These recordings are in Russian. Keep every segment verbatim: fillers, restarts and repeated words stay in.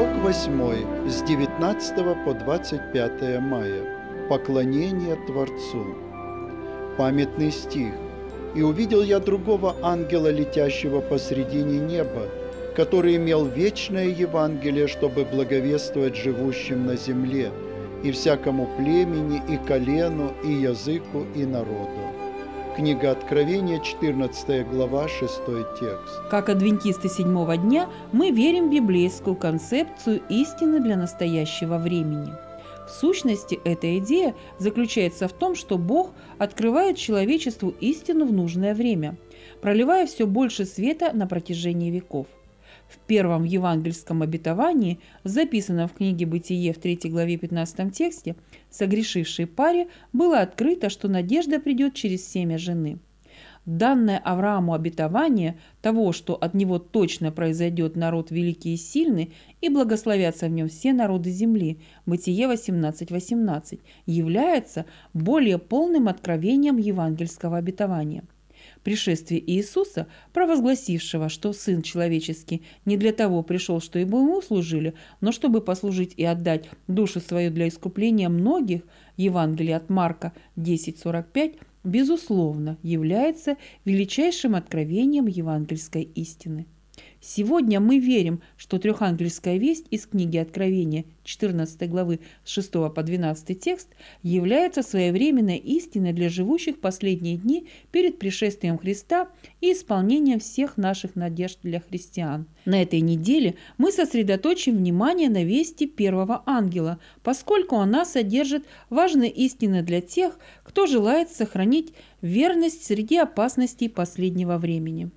восьмой с девятнадцатого по двадцать пятое мая. Поклонение Творцу. Памятный стих. «И увидел я другого ангела, летящего посредине неба, который имел вечное Евангелие, чтобы благовествовать живущим на земле, и всякому племени, и колену, и языку, и народу». Книга Откровения, четырнадцатая глава, шестой текст. Как адвентисты седьмого дня, мы верим в библейскую концепцию истины для настоящего времени. В сущности, эта идея заключается в том, что Бог открывает человечеству истину в нужное время, проливая все больше света на протяжении веков. В первом евангельском обетовании, записанном в книге «Бытие» в третьей главе пятнадцатом тексте, согрешившей паре было открыто, что надежда придет через семя жены. Данное Аврааму обетование того, что от него точно произойдет народ великий и сильный, и благословятся в нем все народы земли, Бытие восемнадцать восемнадцать, является более полным откровением евангельского обетования. Пришествие Иисуса, провозгласившего, что Сын Человеческий не для того пришел, что ему служили, но чтобы послужить и отдать душу свою для искупления многих, Евангелие от Марка десять сорок пять, безусловно, является величайшим откровением евангельской истины. Сегодня мы верим, что трехангельская весть из книги Откровения четырнадцатой главы с шестого по двенадцатый текст является своевременной истиной для живущих в последние дни перед пришествием Христа и исполнением всех наших надежд для христиан. На этой неделе мы сосредоточим внимание на вести первого ангела, поскольку она содержит важные истины для тех, кто желает сохранить верность среди опасностей последнего времени.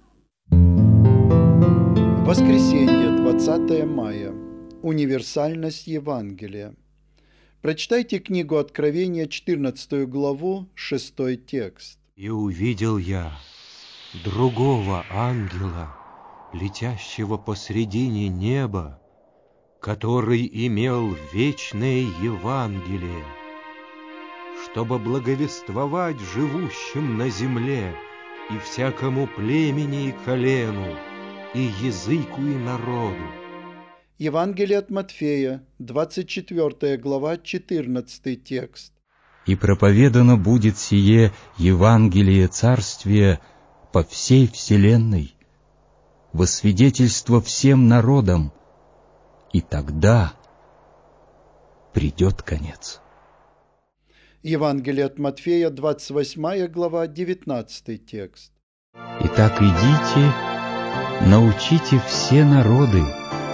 Воскресенье, двадцатое мая. Универсальность Евангелия. Прочитайте книгу Откровения, четырнадцатую главу, шестой текст. «И увидел я другого ангела, летящего посредине неба, который имел вечное Евангелие, чтобы благовествовать живущим на земле и всякому племени и колену, и языку, и народу». Евангелие от Матфея, двадцать четвёртая глава, четырнадцатый текст. «И проповедано будет сие Евангелие Царствия по всей вселенной, во свидетельство всем народам, и тогда придет конец». Евангелие от Матфея, двадцать восьмая глава, девятнадцатый текст. «Итак, идите, научите все народы,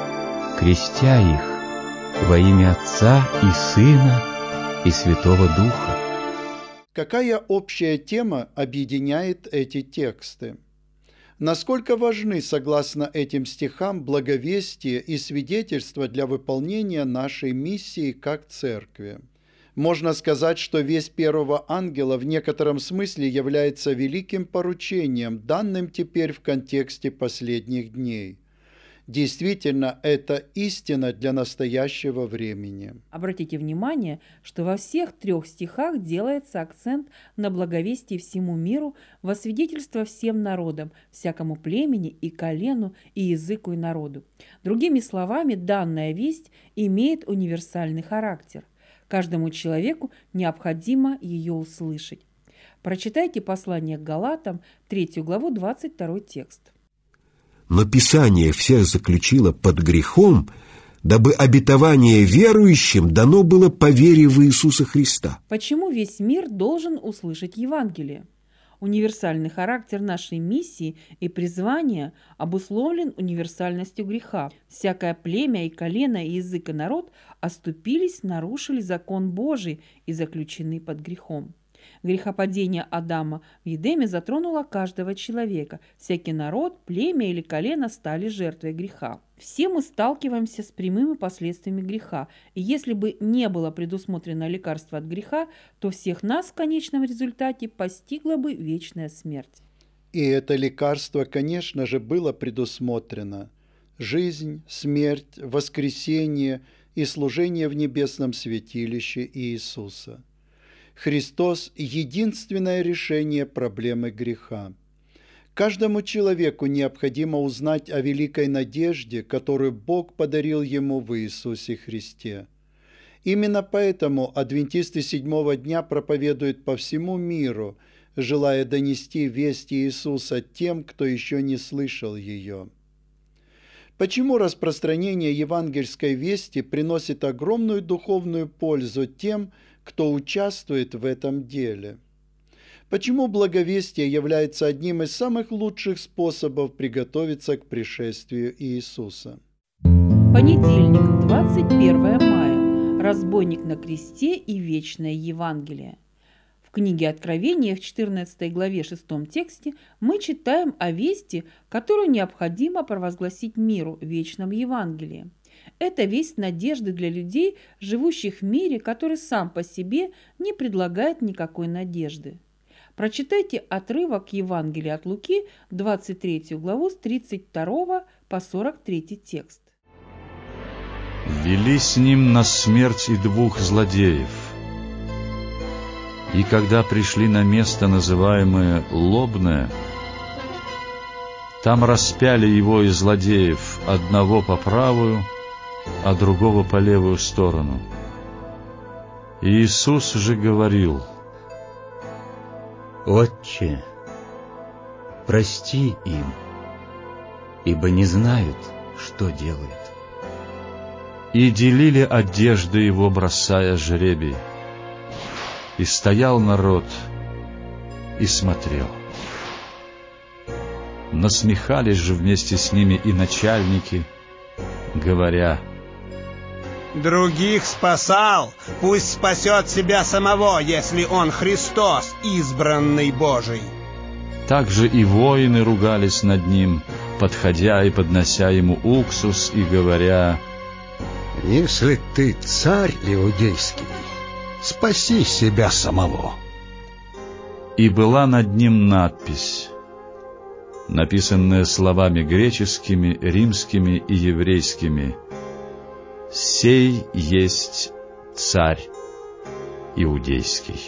крестя их во имя Отца и Сына и Святого Духа». Какая общая тема объединяет эти тексты? Насколько важны, согласно этим стихам, благовестие и свидетельство для выполнения нашей миссии как церкви? Можно сказать, что весть первого ангела в некотором смысле является великим поручением, данным теперь в контексте последних дней. Действительно, это истина для настоящего времени. Обратите внимание, что во всех трех стихах делается акцент на благовестии всему миру, во свидетельство всем народам, всякому племени и колену, и языку, и народу. Другими словами, данная весть имеет универсальный характер. Каждому человеку необходимо ее услышать. Прочитайте послание к Галатам, третью главу, двадцать второй текст. «Но Писание всех заключило под грехом, дабы обетование верующим дано было по вере в Иисуса Христа». Почему весь мир должен услышать Евангелие? Универсальный характер нашей миссии и призвания обусловлен универсальностью греха. Всякое племя и колено, и язык, и народ оступились, нарушили закон Божий и заключены под грехом. Грехопадение Адама в Едеме затронуло каждого человека. Всякий народ, племя или колено стали жертвой греха. Все мы сталкиваемся с прямыми последствиями греха, и если бы не было предусмотрено лекарство от греха, то всех нас в конечном результате постигла бы вечная смерть. И это лекарство, конечно же, было предусмотрено. Жизнь, смерть, воскресение и служение в небесном святилище Иисуса. Христос – единственное решение проблемы греха. Каждому человеку необходимо узнать о великой надежде, которую Бог подарил ему в Иисусе Христе. Именно поэтому адвентисты седьмого дня проповедуют по всему миру, желая донести весть Иисуса тем, кто еще не слышал ее. Почему распространение евангельской вести приносит огромную духовную пользу тем, кто участвует в этом деле? Почему благовестие является одним из самых лучших способов приготовиться к пришествию Иисуса? Понедельник, двадцать первое мая. Разбойник на кресте и вечное Евангелие. В книге Откровения в четырнадцатой главе шестом тексте мы читаем о вести, которую необходимо провозгласить миру в вечном Евангелии. Это весть надежды для людей, живущих в мире, который сам по себе не предлагает никакой надежды. Прочитайте отрывок Евангелия от Луки, двадцать третью главу, с тридцать второго по сорок третий текст. «Вели с ним на смерть и двух злодеев. И когда пришли на место, называемое Лобное, там распяли его и злодеев, одного по правую, а другого по левую сторону. И Иисус же говорил: «Отче, прости им, ибо не знают, что делают». И делили одежды его, бросая жребий. И стоял народ и смотрел. Насмехались же вместе с ними и начальники, говоря: «Других спасал, пусть спасет себя самого, если он Христос, избранный Божий». Также и воины ругались над ним, подходя и поднося ему уксус и говоря: «Если ты царь иудейский, спаси себя самого». И была над ним надпись, написанная словами греческими, римскими и еврейскими: «Сей есть царь иудейский».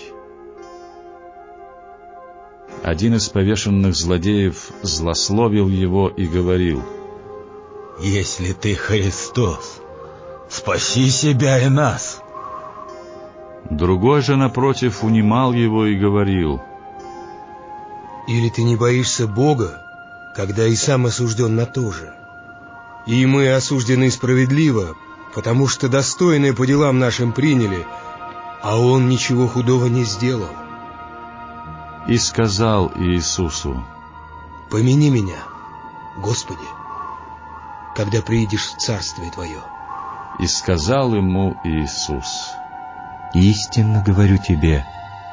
Один из повешенных злодеев злословил его и говорил: «Если ты Христос, спаси себя и нас». Другой же, напротив, унимал его и говорил: «Или ты не боишься Бога, когда и сам осужден на то же? И мы осуждены справедливо, потому что достойное по делам нашим приняли, а он ничего худого не сделал». И сказал Иисусу: «Помяни меня, Господи, когда приидешь в Царствие Твое». И сказал ему Иисус: «Истинно говорю тебе,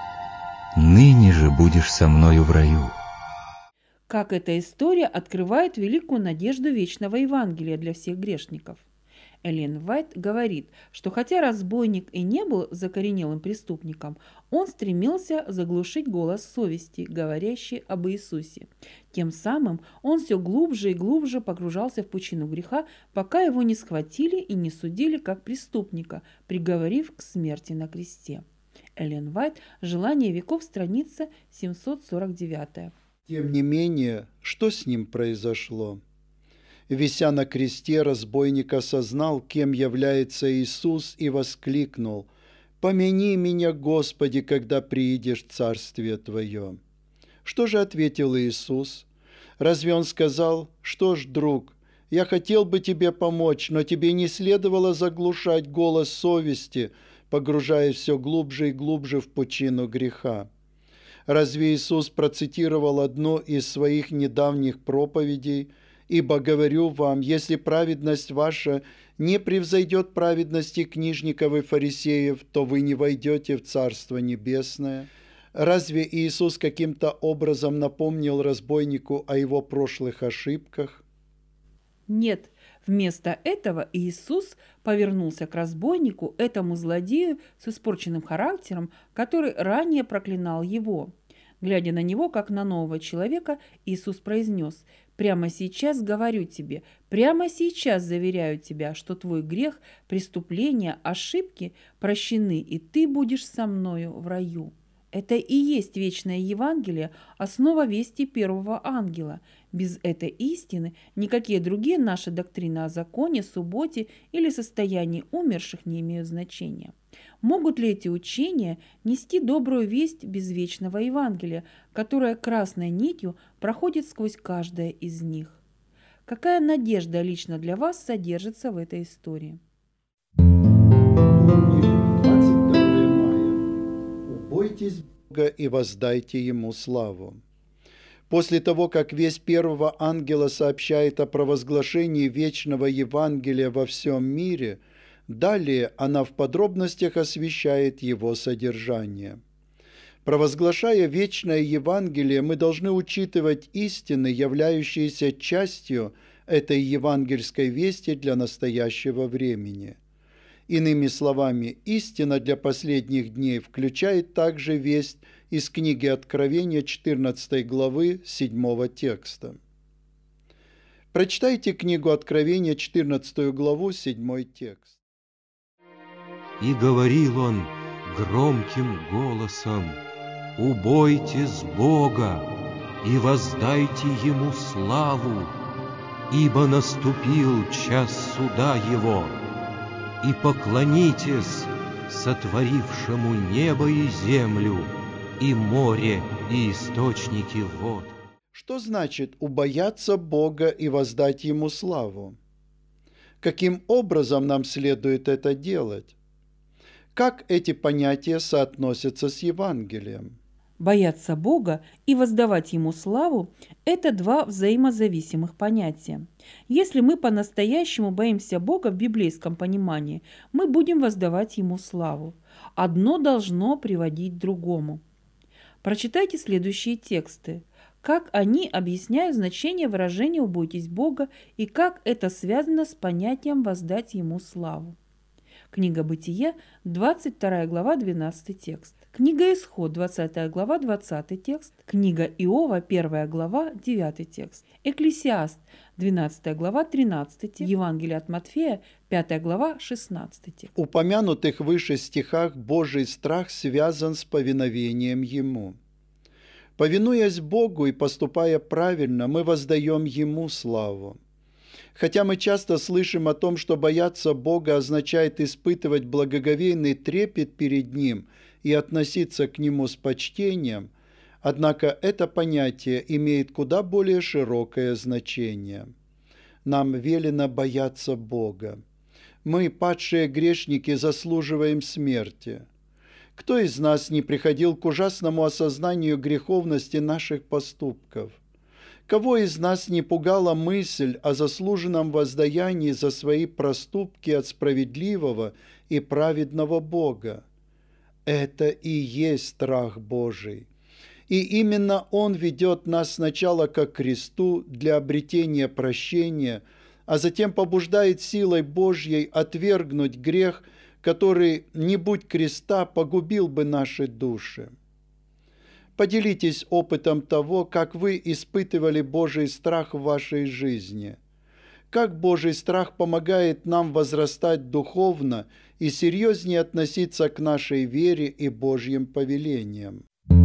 ныне же будешь со мною в раю». Как эта история открывает великую надежду вечного Евангелия для всех грешников. Эллен Уайт говорит, что хотя разбойник и не был закоренелым преступником, он стремился заглушить голос совести, говорящий об Иисусе. Тем самым он все глубже и глубже погружался в пучину греха, пока его не схватили и не судили как преступника, приговорив к смерти на кресте. Эллен Уайт, «Желание веков», страница семьсот сорок девять. Тем не менее, что с ним произошло? Вися на кресте, разбойник осознал, кем является Иисус, и воскликнул: «Помяни меня, Господи, когда приидешь в Царствие Твое». Что же ответил Иисус? Разве Он сказал: «Что ж, друг, я хотел бы тебе помочь, но тебе не следовало заглушать голос совести, погружаясь все глубже и глубже в пучину греха»? Разве Иисус процитировал одну из своих недавних проповедей: «Ибо говорю вам, если праведность ваша не превзойдет праведности книжников и фарисеев, то вы не войдете в Царство Небесное»? Разве Иисус каким-то образом напомнил разбойнику о его прошлых ошибках? Нет. Вместо этого Иисус повернулся к разбойнику, этому злодею с испорченным характером, который ранее проклинал его. Глядя на него, как на нового человека, Иисус произнес: «Прямо сейчас говорю тебе, прямо сейчас заверяю тебя, что твой грех, преступления, ошибки прощены, и ты будешь со мною в раю». Это и есть вечное Евангелие, основа вести первого ангела. Без этой истины никакие другие наши доктрины о законе, субботе или состоянии умерших не имеют значения. Могут ли эти учения нести добрую весть без вечного Евангелия, которое красной нитью проходит сквозь каждое из них? Какая надежда лично для вас содержится в этой истории? двадцать второе мая. Убойтесь Бога и воздайте Ему славу. После того, как весть первого ангела сообщает о провозглашении вечного Евангелия во всем мире, далее она в подробностях освещает его содержание. Провозглашая вечное Евангелие, мы должны учитывать истины, являющиеся частью этой евангельской вести для настоящего времени. Иными словами, истина для последних дней включает также весть из книги Откровения четырнадцатой главы седьмого текста. Прочитайте книгу Откровения четырнадцатую главу седьмой текст. И говорил он громким голосом: «Убойтесь Бога и воздайте Ему славу, ибо наступил час суда Его, и поклонитесь сотворившему небо и землю, и море, и источники вод». Что значит убояться Бога и воздать Ему славу? Каким образом нам следует это делать? Как эти понятия соотносятся с Евангелием? Бояться Бога и воздавать Ему славу – это два взаимозависимых понятия. Если мы по-настоящему боимся Бога в библейском понимании, мы будем воздавать Ему славу. Одно должно приводить к другому. Прочитайте следующие тексты. Как они объясняют значение выражения «убойтесь Бога» и как это связано с понятием «воздать Ему славу». Книга Бытия, двадцать вторая глава, двенадцатый текст. Книга Исход, двадцатая глава, двадцатый текст. Книга Иова, первая глава, девятый текст. Экклесиаст, двенадцатая глава, тринадцатый текст. Евангелие от Матфея, пятая глава, шестнадцатый текст. В упомянутых выше стихах Божий страх связан с повиновением Ему. Повинуясь Богу и поступая правильно, мы воздаем Ему славу. Хотя мы часто слышим о том, что бояться Бога означает испытывать благоговейный трепет перед Ним и относиться к Нему с почтением, однако это понятие имеет куда более широкое значение. Нам велено бояться Бога. Мы, падшие грешники, заслуживаем смерти. Кто из нас не приходил к ужасному осознанию греховности наших поступков? Кого из нас не пугала мысль о заслуженном воздаянии за свои проступки от справедливого и праведного Бога? Это и есть страх Божий. И именно Он ведет нас сначала ко кресту для обретения прощения, а затем побуждает силой Божьей отвергнуть грех, который, не будь креста, погубил бы наши души. Поделитесь опытом того, как вы испытывали Божий страх в вашей жизни. Как Божий страх помогает нам возрастать духовно и серьезнее относиться к нашей вере и Божьим повелениям.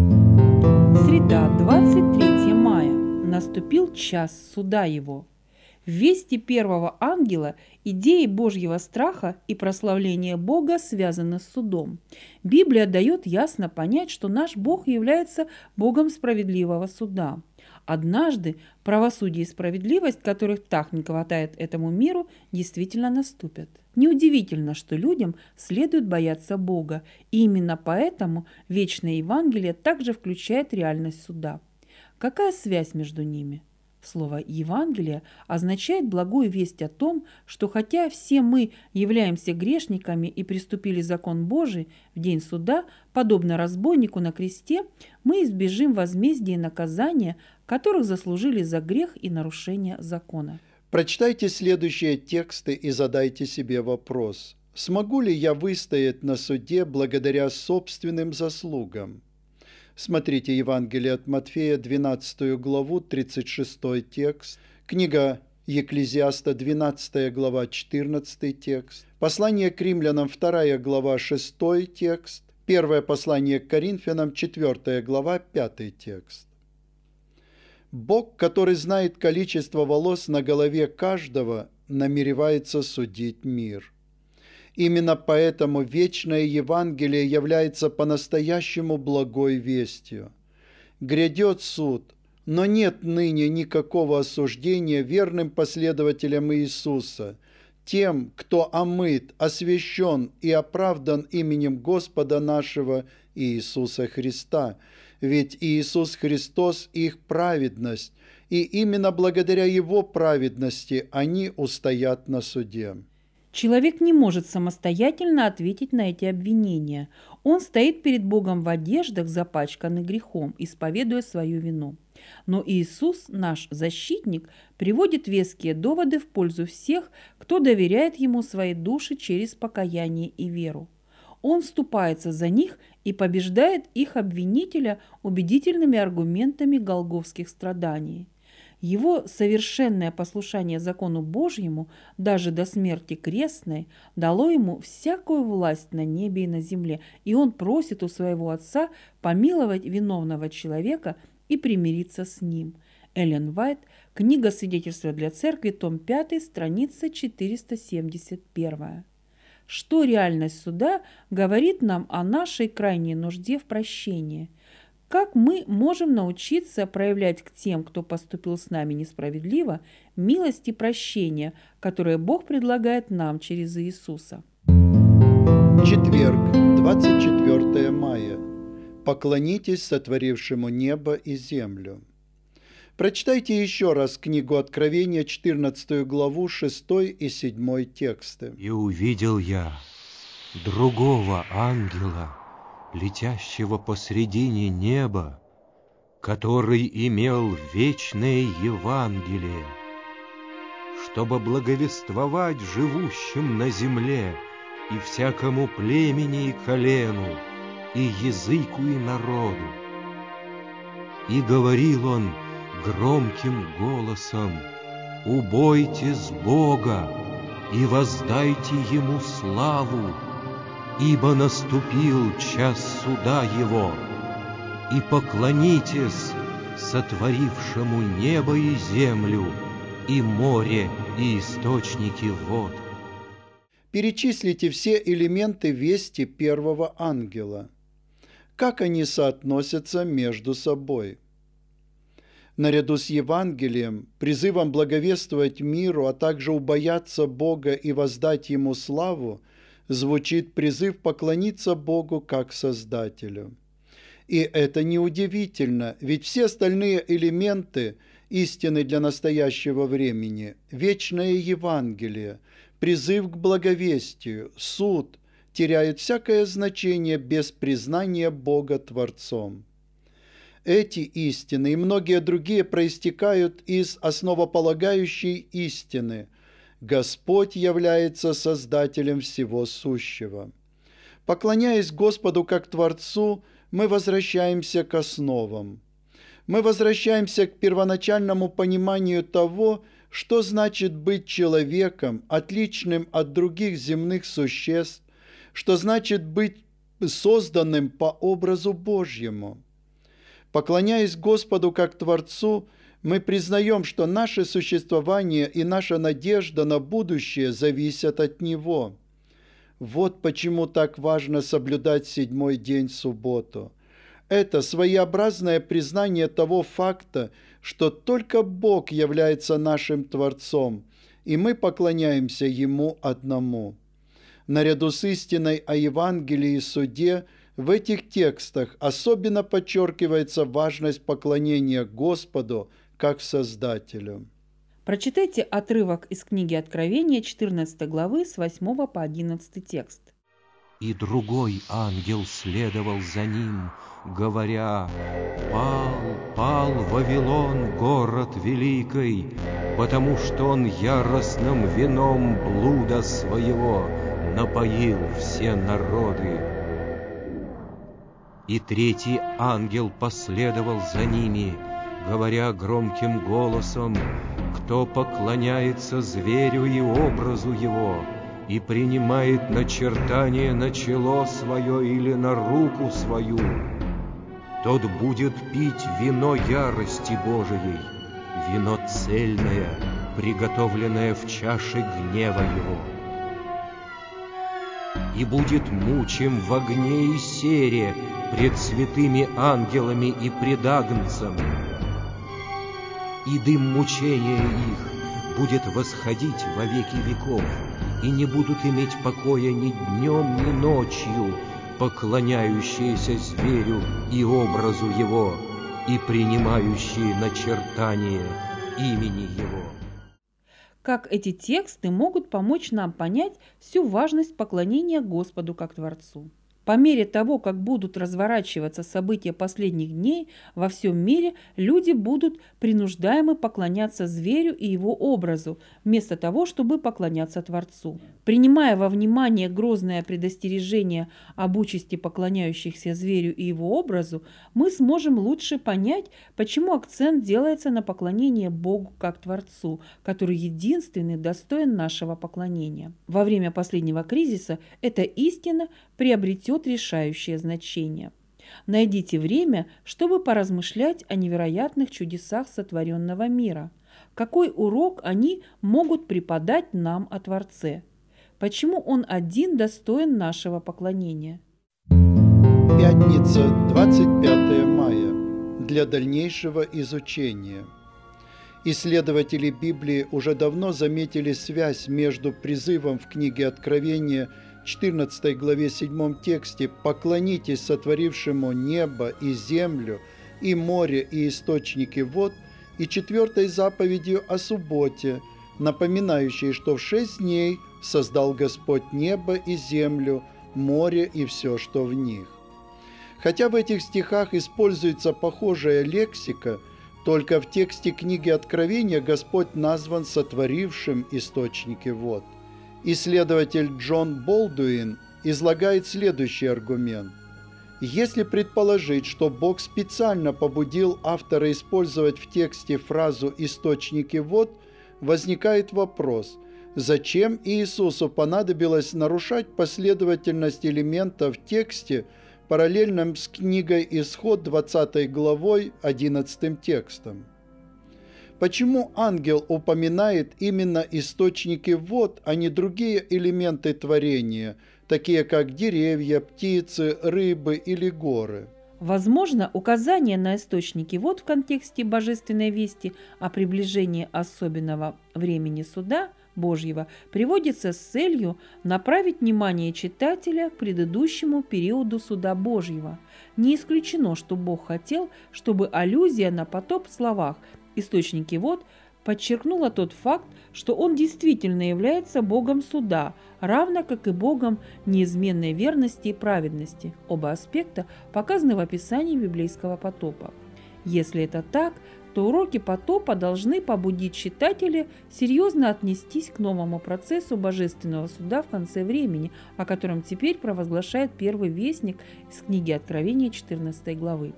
Среда, двадцать третьего мая. Наступил час суда Его. В вести первого ангела идеи Божьего страха и прославления Бога связаны с судом. Библия дает ясно понять, что наш Бог является Богом справедливого суда. Однажды правосудие и справедливость, которых так не хватает этому миру, действительно наступят. Неудивительно, что людям следует бояться Бога, и именно поэтому вечное Евангелие также включает реальность суда. Какая связь между ними? Слово «Евангелие» означает благую весть о том, что хотя все мы являемся грешниками и приступили закон Божий в день суда, подобно разбойнику на кресте, мы избежим возмездия и наказания, которых заслужили за грех и нарушение закона. Прочитайте следующие тексты и задайте себе вопрос: смогу ли я выстоять на суде благодаря собственным заслугам? Смотрите Евангелие от Матфея, двенадцатую главу, тридцать шестой текст, книга Екклезиаста, двенадцатая глава, четырнадцатый текст, послание к римлянам, вторая глава, шестой текст, Первое послание к Коринфянам, четвёртая глава, пятый текст. Бог, который знает количество волос на голове каждого, намеревается судить мир. Именно поэтому вечное Евангелие является по-настоящему благой вестью. Грядет суд, но нет ныне никакого осуждения верным последователям Иисуса, тем, кто омыт, освящен и оправдан именем Господа нашего Иисуса Христа. Ведь Иисус Христос – их праведность, и именно благодаря Его праведности они устоят на суде. Человек не может самостоятельно ответить на эти обвинения. Он стоит перед Богом в одеждах, запачканных грехом, исповедуя свою вину. Но Иисус, наш защитник, приводит веские доводы в пользу всех, кто доверяет Ему свои души через покаяние и веру. Он вступается за них и побеждает их обвинителя убедительными аргументами голгофских страданий. Его совершенное послушание закону Божьему, даже до смерти крестной, дало ему всякую власть на небе и на земле, и он просит у своего Отца помиловать виновного человека и примириться с ним. Эллен Уайт, книга «Свидетельства для церкви», том пятый, страница четыреста семьдесят один. Что реальность суда говорит нам о нашей крайней нужде в прощении? Как мы можем научиться проявлять к тем, кто поступил с нами несправедливо, милость и прощение, которое Бог предлагает нам через Иисуса? Четверг, двадцать четвёртое мая. Поклонитесь сотворившему небо и землю. Прочитайте еще раз книгу Откровения, четырнадцатую главу, шестой и седьмой тексты. «И увидел я другого ангела, летящего посредине неба, который имел вечное Евангелие, чтобы благовествовать живущим на земле и всякому племени и колену, и языку и народу. И говорил он громким голосом: «Убойтесь Бога и воздайте Ему славу, ибо наступил час суда Его, и поклонитесь сотворившему небо и землю, и море, и источники вод». Перечислите все элементы вести первого ангела. Как они соотносятся между собой? Наряду с Евангелием, призывом благовествовать миру, а также убояться Бога и воздать Ему славу, звучит призыв поклониться Богу как Создателю. И это неудивительно, ведь все остальные элементы истины для настоящего времени, вечное Евангелие, призыв к благовестию, суд, теряют всякое значение без признания Бога Творцом. Эти истины и многие другие проистекают из основополагающей истины: Господь является Создателем всего сущего. Поклоняясь Господу как Творцу, мы возвращаемся к основам. Мы возвращаемся к первоначальному пониманию того, что значит быть человеком, отличным от других земных существ, что значит быть созданным по образу Божьему. Поклоняясь Господу как Творцу, мы признаем, что наше существование и наша надежда на будущее зависят от Него. Вот почему так важно соблюдать седьмой день субботу. Это своеобразное признание того факта, что только Бог является нашим Творцом, и мы поклоняемся Ему одному. Наряду с истиной о Евангелии и суде, в этих текстах особенно подчеркивается важность поклонения Господу как Создателю. Прочитайте отрывок из книги Откровения, четырнадцатой главы, с восьмого по одиннадцатый текст. «И другой ангел следовал за ним, говоря: «Пал, пал Вавилон, город великий, потому что он яростным вином блуда своего напоил все народы». И третий ангел последовал за ними, говоря громким голосом: «Кто поклоняется зверю и образу его, и принимает начертание на чело свое или на руку свою, тот будет пить вино ярости Божией, вино цельное, приготовленное в чаше гнева его. И будет мучим в огне и сере пред святыми ангелами и пред Агнцем. И дым мучения их будет восходить во веки веков, и не будут иметь покоя ни днем, ни ночью, поклоняющиеся зверю и образу его, и принимающие начертание имени его. Как эти тексты могут помочь нам понять всю важность поклонения Господу как Творцу? По мере того, как будут разворачиваться события последних дней во всем мире, люди будут принуждаемы поклоняться зверю и его образу, вместо того, чтобы поклоняться Творцу. Принимая во внимание грозное предостережение об участи поклоняющихся зверю и его образу, мы сможем лучше понять, почему акцент делается на поклонение Богу как Творцу, который единственный достоин нашего поклонения. Во время последнего кризиса эта истина приобретет решающее значение. Найдите время, чтобы поразмышлять о невероятных чудесах сотворенного мира. Какой урок они могут преподать нам о Творце? Почему Он один достоин нашего поклонения? Пятница, двадцать пятое мая. Для дальнейшего изучения. Исследователи Библии уже давно заметили связь между призывом в книге Откровения четырнадцатой главе седьмом тексте «Поклонитесь сотворившему небо и землю, и море, и источники вод» и четвертой заповедью о субботе, напоминающей, что в шесть дней создал Господь небо и землю, море и все, что в них. Хотя в этих стихах используется похожая лексика, только в тексте книги Откровения Господь назван сотворившим источники вод. Исследователь Джон Болдуин излагает следующий аргумент. Если предположить, что Бог специально побудил автора использовать в тексте фразу «источники вод», возникает вопрос, зачем Иисусу понадобилось нарушать последовательность элементов в тексте, параллельном с книгой Исход двадцатой главой одиннадцатым текстом? Почему ангел упоминает именно источники вод, а не другие элементы творения, такие как деревья, птицы, рыбы или горы? Возможно, указание на источники вод в контексте божественной вести о приближении особенного времени суда Божьего приводится с целью направить внимание читателя к предыдущему периоду суда Божьего. Не исключено, что Бог хотел, чтобы аллюзия на потоп в словах «источники вод» подчеркнула тот факт, что Он действительно является Богом суда, равно как и Богом неизменной верности и праведности. Оба аспекта показаны в описании библейского потопа. Если это так, то уроки потопа должны побудить читателя серьезно отнестись к новому процессу божественного суда в конце времени, о котором теперь провозглашает первый вестник из книги Откровения четырнадцатой главы.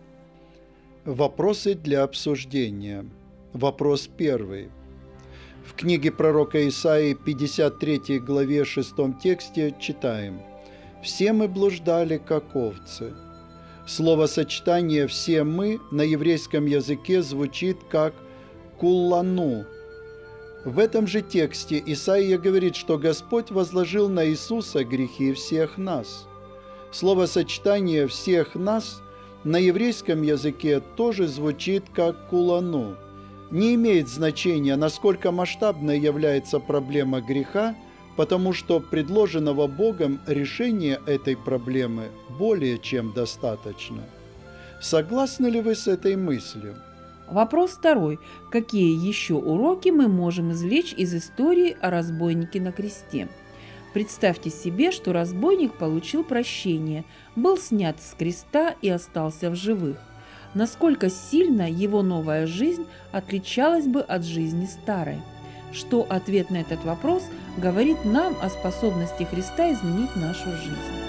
Вопросы для обсуждения. Вопрос первый. В книге пророка Исаии пятьдесят третьей главе шестом тексте читаем: «Все мы блуждали, как овцы». Словосочетание «все мы» на еврейском языке звучит как «куллану». В этом же тексте Исаия говорит, что Господь возложил на Иисуса грехи всех нас. Словосочетание «всех нас» на еврейском языке тоже звучит как «кулану». Не имеет значения, насколько масштабной является проблема греха, потому что предложенного Богом решения этой проблемы более чем достаточно. Согласны ли вы с этой мыслью? Вопрос второй. Какие еще уроки мы можем извлечь из истории о разбойнике на кресте? Представьте себе, что разбойник получил прощение, был снят с креста и остался в живых. Насколько сильно его новая жизнь отличалась бы от жизни старой? Что ответ на этот вопрос говорит нам о способности Христа изменить нашу жизнь?